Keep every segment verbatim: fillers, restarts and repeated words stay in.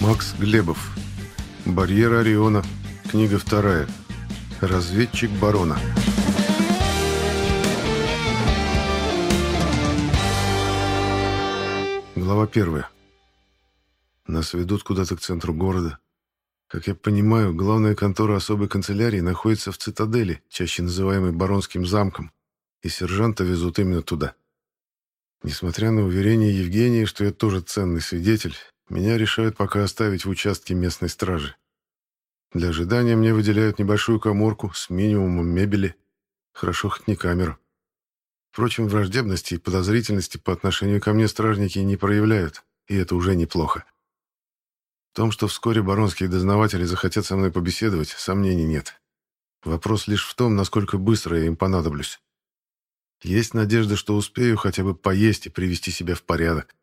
Макс Глебов. Барьер Ориона. Книга вторая. Разведчик барона. Глава первая. Нас ведут куда-то к центру города. Как я понимаю, главная контора особой канцелярии находится в цитадели, чаще называемой Баронским замком, и сержанта везут именно туда. Несмотря на уверение Евгении, что я тоже ценный свидетель, меня решают пока оставить в участке местной стражи. Для ожидания мне выделяют небольшую каморку с минимумом мебели, хорошо хоть не камеру. Впрочем, враждебности и подозрительности по отношению ко мне стражники не проявляют, и это уже неплохо. В том, что вскоре баронские дознаватели захотят со мной побеседовать, сомнений нет. Вопрос лишь в том, насколько быстро я им понадоблюсь. Есть надежда, что успею хотя бы поесть и привести себя в порядок.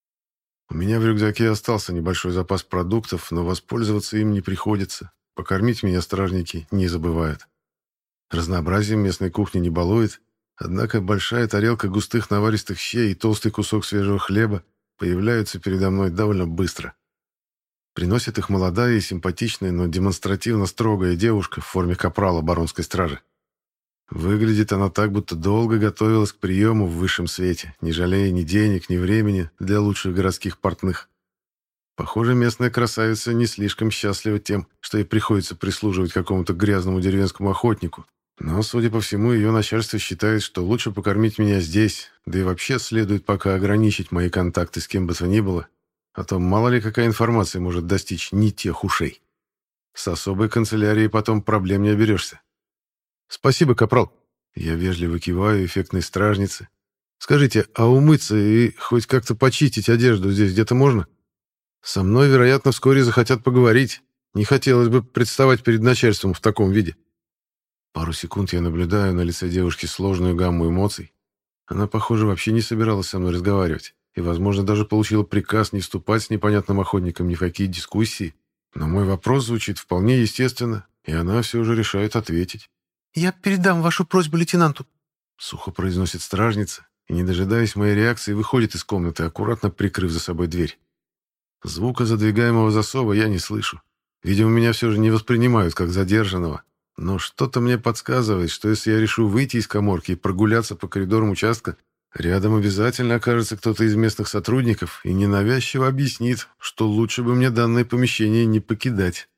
У меня в рюкзаке остался небольшой запас продуктов, но воспользоваться им не приходится. Покормить меня стражники не забывают. Разнообразием местной кухни не балует, однако большая тарелка густых наваристых щей и толстый кусок свежего хлеба появляются передо мной довольно быстро. Приносит их молодая и симпатичная, но демонстративно строгая девушка в форме капрала баронской стражи. Выглядит она так, будто долго готовилась к приему в высшем свете, не жалея ни денег, ни времени для лучших городских портных. Похоже, местная красавица не слишком счастлива тем, что ей приходится прислуживать какому-то грязному деревенскому охотнику. Но, судя по всему, ее начальство считает, что лучше покормить меня здесь, да и вообще следует пока ограничить мои контакты с кем бы то ни было, а то мало ли какая информация может достичь не тех ушей. С особой канцелярией потом проблем не оберешься. «Спасибо, капрал». Я вежливо киваю эффектной стражнице. «Скажите, а умыться и хоть как-то почистить одежду здесь где-то можно? Со мной, вероятно, вскоре захотят поговорить. Не хотелось бы представать перед начальством в таком виде». Пару секунд я наблюдаю на лице девушки сложную гамму эмоций. Она, похоже, вообще не собиралась со мной разговаривать и, возможно, даже получила приказ не вступать с непонятным охотником ни в какие дискуссии. Но мой вопрос звучит вполне естественно, и она все же решает ответить. «Я передам вашу просьбу лейтенанту», — сухо произносит стражница, и, не дожидаясь моей реакции, выходит из комнаты, аккуратно прикрыв за собой дверь. Звука задвигаемого засова я не слышу. Видимо, меня все же не воспринимают как задержанного. Но что-то мне подсказывает, что если я решу выйти из каморки и прогуляться по коридорам участка, рядом обязательно окажется кто-то из местных сотрудников и ненавязчиво объяснит, что лучше бы мне данное помещение не покидать.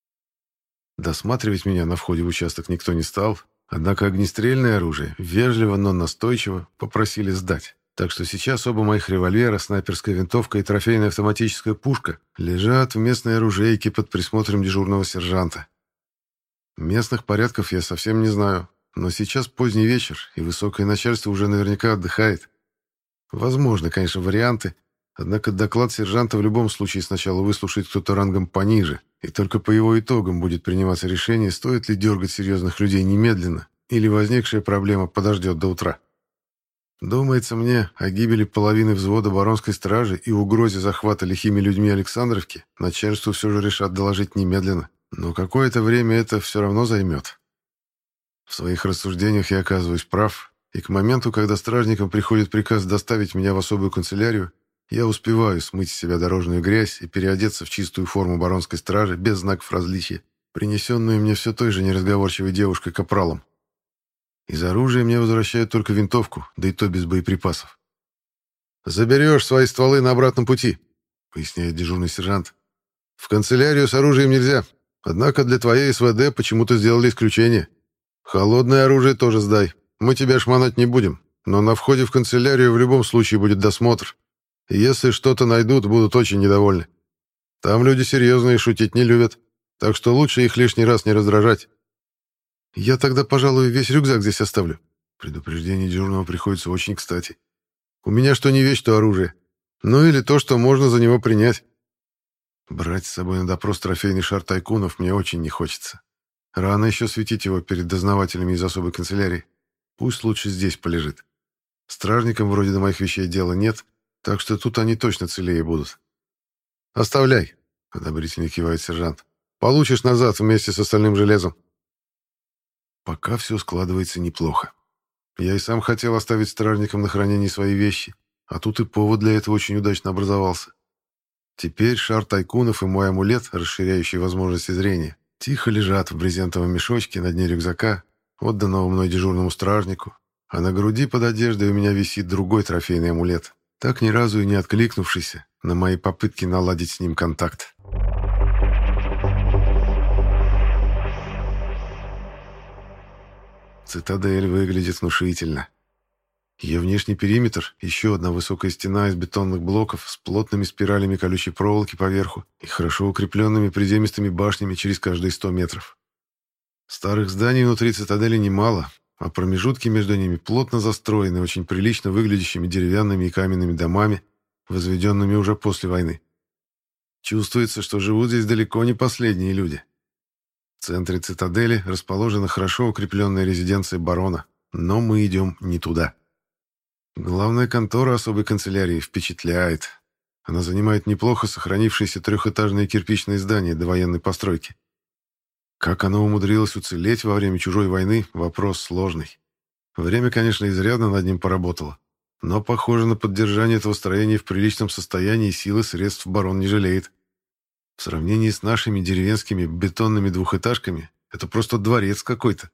Досматривать меня на входе в участок никто не стал, однако огнестрельное оружие вежливо, но настойчиво попросили сдать. Так что сейчас оба моих револьвера, снайперская винтовка и трофейная автоматическая пушка лежат в местной оружейке под присмотром дежурного сержанта. Местных порядков я совсем не знаю, но сейчас поздний вечер, и высокое начальство уже наверняка отдыхает. Возможно, конечно, варианты, однако доклад сержанта в любом случае сначала выслушает кто-то рангом пониже, и только по его итогам будет приниматься решение, стоит ли дергать серьезных людей немедленно, или возникшая проблема подождет до утра. Думается мне, о гибели половины взвода баронской стражи и угрозе захвата лихими людьми Александровки начальству все же решат доложить немедленно, но какое-то время это все равно займет. В своих рассуждениях я оказываюсь прав, и к моменту, когда стражникам приходит приказ доставить меня в особую канцелярию, я успеваю смыть с себя дорожную грязь и переодеться в чистую форму баронской стражи без знаков различия, принесенную мне все той же неразговорчивой девушкой-капралом. Из оружия мне возвращают только винтовку, да и то без боеприпасов. «Заберешь свои стволы на обратном пути», — поясняет дежурный сержант. «В канцелярию с оружием нельзя, однако для твоей СВД почему-то сделали исключение. Холодное оружие тоже сдай, мы тебя шмонать не будем, но на входе в канцелярию в любом случае будет досмотр. И если что-то найдут, будут очень недовольны. Там люди серьезные, шутить не любят, так что лучше их лишний раз не раздражать». «Я тогда, пожалуй, весь рюкзак здесь оставлю». Предупреждение дежурного приходится очень кстати. «У меня что не вещь, то оружие. Ну или то, что можно за него принять». Брать с собой на допрос трофейный шар тайкунов мне очень не хочется. Рано еще светить его перед дознавателями из особой канцелярии. Пусть лучше здесь полежит. Стражникам вроде до моих вещей дела нет, так что тут они точно целее будут. «Оставляй», — одобрительно кивает сержант. «Получишь назад вместе с остальным железом». Пока все складывается неплохо. Я и сам хотел оставить стражникам на хранение свои вещи, а тут и повод для этого очень удачно образовался. Теперь шар тайкунов и мой амулет, расширяющий возможности зрения, тихо лежат в брезентовом мешочке на дне рюкзака, отданного мной дежурному стражнику, а на груди под одеждой у меня висит другой трофейный амулет, так ни разу и не откликнувшийся на мои попытки наладить с ним контакт. Цитадель выглядит внушительно. Ее внешний периметр — еще одна высокая стена из бетонных блоков с плотными спиралями колючей проволоки поверху и хорошо укрепленными приземистыми башнями через каждые сто метров. Старых зданий внутри цитадели немало, а промежутки между ними плотно застроены очень прилично выглядящими деревянными и каменными домами, возведенными уже после войны. Чувствуется, что живут здесь далеко не последние люди. В центре цитадели расположена хорошо укрепленная резиденция барона, но мы идем не туда. Главная контора особой канцелярии впечатляет. Она занимает неплохо сохранившееся трехэтажное кирпичное здание довоенной постройки. Как оно умудрилось уцелеть во время чужой войны — вопрос сложный. Время, конечно, изрядно над ним поработало, но, похоже, на поддержание этого строения в приличном состоянии силы средств барон не жалеет. В сравнении с нашими деревенскими бетонными двухэтажками это просто дворец какой-то.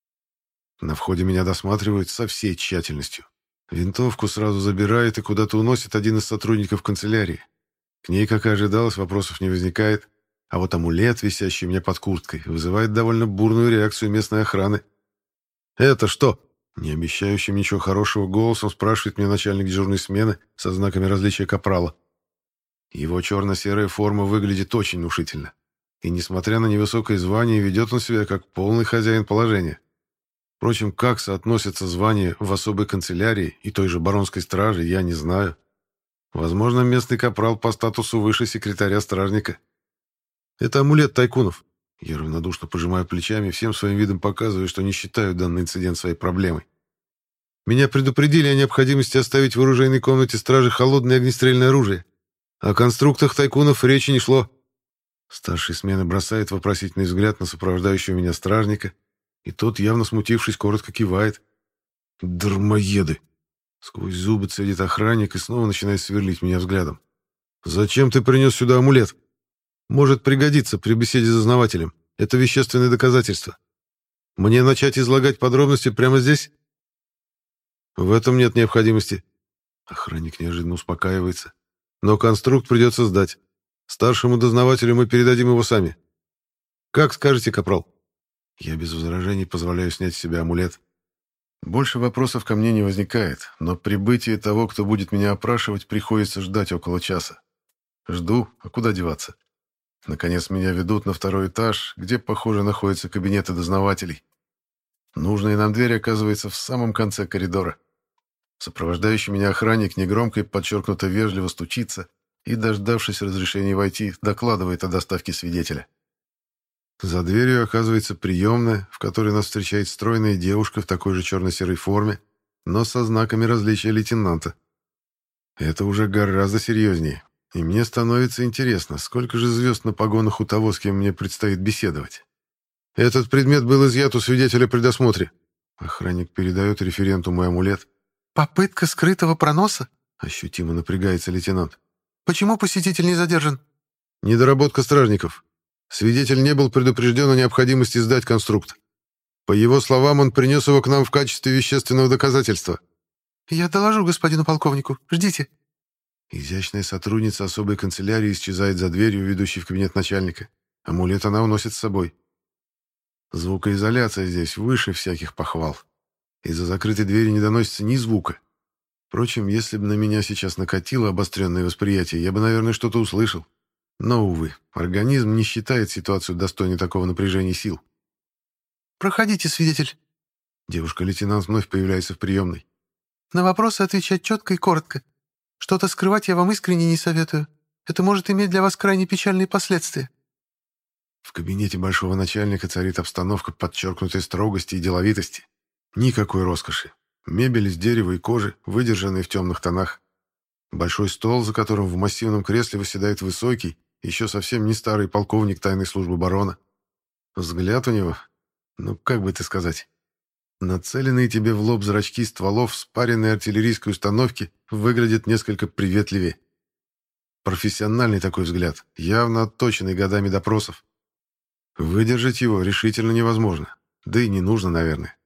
На входе меня досматривают со всей тщательностью. Винтовку сразу забирает и куда-то уносит один из сотрудников канцелярии. К ней, как и ожидалось, вопросов не возникает, а вот амулет, висящий у меня под курткой, вызывает довольно бурную реакцию местной охраны. «Это что?» — не обещающим ничего хорошего голосом спрашивает меня начальник дежурной смены со знаками различия капрала. Его черно-серая форма выглядит очень внушительно, и, несмотря на невысокое звание, ведет он себя как полный хозяин положения. Впрочем, как соотносятся звания в особой канцелярии и той же баронской страже, я не знаю. Возможно, местный капрал по статусу выше секретаря-стражника. Это амулет тайкунов. Я равнодушно пожимаю плечами, всем своим видом показываю, что не считаю данный инцидент своей проблемой. Меня предупредили о необходимости оставить в оружейной комнате стражи холодное огнестрельное оружие. О конструктах тайкунов речи не шло. Старший смены бросает вопросительный взгляд на сопровождающего меня стражника, и тот, явно смутившись, коротко кивает. «Дармоеды!» Сквозь зубы цедит охранник и снова начинает сверлить меня взглядом. «Зачем ты принес сюда амулет? Может пригодиться при беседе с дознавателем. Это вещественное доказательство. Мне начать излагать подробности прямо здесь?» «В этом нет необходимости». Охранник неожиданно успокаивается. «Но конструкт придется сдать. Старшему дознавателю мы передадим его сами. Как скажете, капрал?» Я без возражений позволяю снять с себя амулет. Больше вопросов ко мне не возникает, но прибытие того, кто будет меня опрашивать, приходится ждать около часа. Жду, а куда деваться? Наконец меня ведут на второй этаж, где, похоже, находятся кабинеты дознавателей. Нужная нам дверь оказывается в самом конце коридора. Сопровождающий меня охранник негромко и подчеркнуто вежливо стучится и, дождавшись разрешения войти, докладывает о доставке свидетеля. За дверью оказывается приемная, в которой нас встречает стройная девушка в такой же черно-серой форме, но со знаками различия лейтенанта. Это уже гораздо серьезнее, и мне становится интересно, сколько же звезд на погонах у того, с кем мне предстоит беседовать. Этот предмет был изъят у свидетеля при досмотре. Охранник передает референту мой амулет. «Попытка скрытого проноса?» — ощутимо напрягается лейтенант. «Почему посетитель не задержан?» «Недоработка стражников. Свидетель не был предупрежден о необходимости сдать конструкт. По его словам, он принес его к нам в качестве вещественного доказательства». «Я доложу господину полковнику. Ждите». Изящная сотрудница особой канцелярии исчезает за дверью, ведущей в кабинет начальника. Амулет она уносит с собой. Звукоизоляция здесь выше всяких похвал. Из-за закрытой двери не доносится ни звука. Впрочем, если бы на меня сейчас накатило обостренное восприятие, я бы, наверное, что-то услышал. Но, увы, организм не считает ситуацию достойной такого напряжения сил. «Проходите, свидетель». Девушка-лейтенант вновь появляется в приемной. «На вопросы отвечать четко и коротко. Что-то скрывать я вам искренне не советую. Это может иметь для вас крайне печальные последствия». В кабинете большого начальника царит обстановка подчеркнутой строгости и деловитости. Никакой роскоши. Мебель из дерева и кожи, выдержанная в темных тонах. Большой стол, за которым в массивном кресле восседает высокий, еще совсем не старый полковник тайной службы барона. Взгляд у него, ну как бы это сказать, нацеленные тебе в лоб зрачки стволов спаренной артиллерийской установки выглядят несколько приветливее. Профессиональный такой взгляд, явно отточенный годами допросов. Выдержать его решительно невозможно. Да и не нужно, наверное.